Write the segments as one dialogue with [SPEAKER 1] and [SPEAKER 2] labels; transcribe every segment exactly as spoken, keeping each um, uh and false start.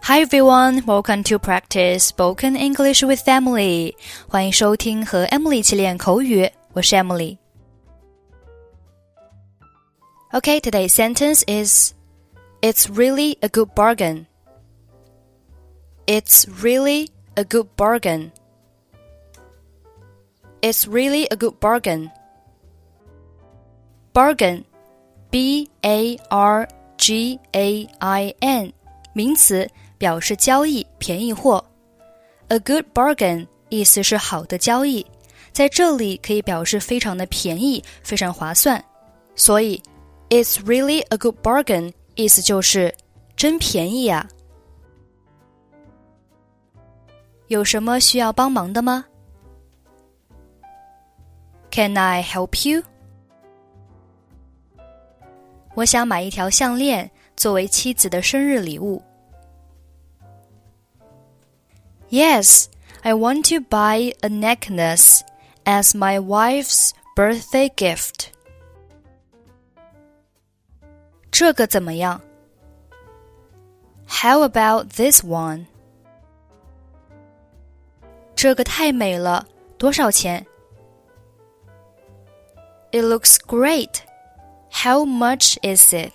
[SPEAKER 1] Hi everyone, welcome to practice spoken English with Emily. 欢迎收听和 Emily 一起练口语，我是 Emily. Okay, today's sentence is It's really a good bargain. It's really a good bargain. It's really a good bargain. Bargain, B A R G A I N, 名词，表示交易、便宜货。A good bargain 意思是好的交易，在这里可以表示非常的便宜，非常划算。所以 It's really a good bargain 意思就是真便宜啊。有什么需要帮忙的吗？ Can I help you? 我想买一条项链作为妻子的生日礼物。Yes, I want to buy a necklace as my wife's birthday gift. 这个怎么样？ How about this one? 这个太美了，多少钱？ It looks great. How much is it?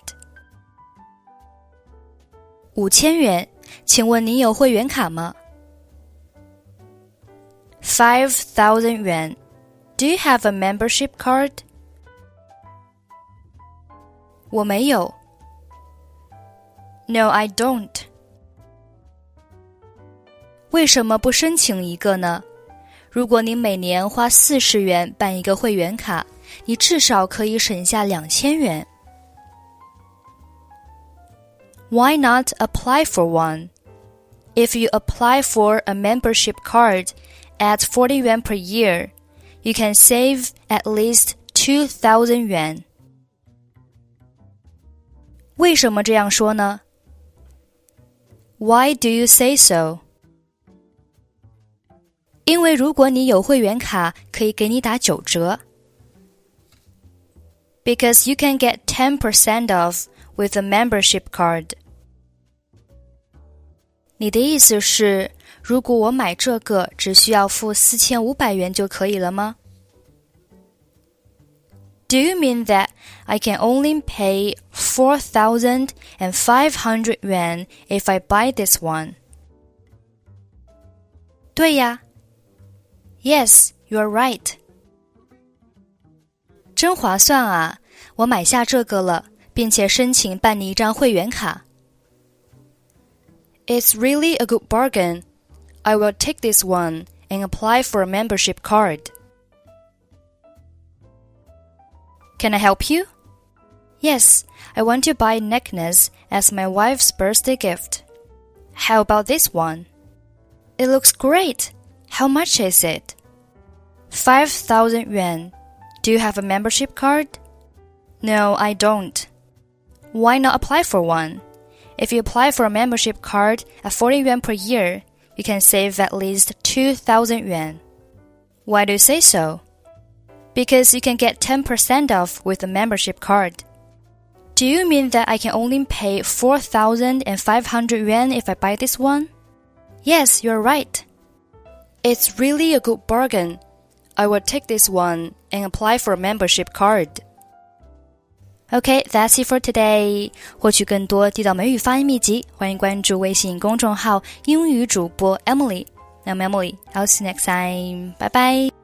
[SPEAKER 1] 五千元，请问您有会员卡吗？Five thousand yuan. Do you have a membership card? 我没有。No, I don't. 为什么不申请一个呢？如果你每年花四十元办一个会员卡，你至少可以省下两千元。Why not apply for one? If you apply for a membership card at forty yuan per year, you can save at least two thousand yuan. 为什么这样说呢？ Why do you say so? 因为如果你有会员卡，可以给你打九折。Because you can get ten percent off with a membership card. 你的意思是，如果我买这个，只需要付四千五百元就可以了吗？ Do you mean that I can only pay four thousand five hundred yuan if I buy this one? 对呀。Yes, you're right. 真划算啊，我买下这个了，并且申请办理一张会员卡。It's really a good bargain. I will take this one and apply for a membership card. Can I help you? Yes, I want to buy a necklace as my wife's birthday gift. How about this one? It looks great. How much is it? Five thousand yuan. Do you have a membership card? No, I don't. Why not apply for one? If you apply for a membership card at forty yuan per year, you can save at least two thousand yuan. Why do you say so? Because you can get ten percent off with a membership card. Do you mean that I can only pay four thousand five hundred yuan if I buy this one? Yes, you're right. It's really a good bargain. I will take this one and apply for a membership card. Okay, that's it for today. 获取更多地道美语发音秘籍，欢迎关注微信公众号英语主播 Emily. I'm Emily. I'll see you next time. Bye bye.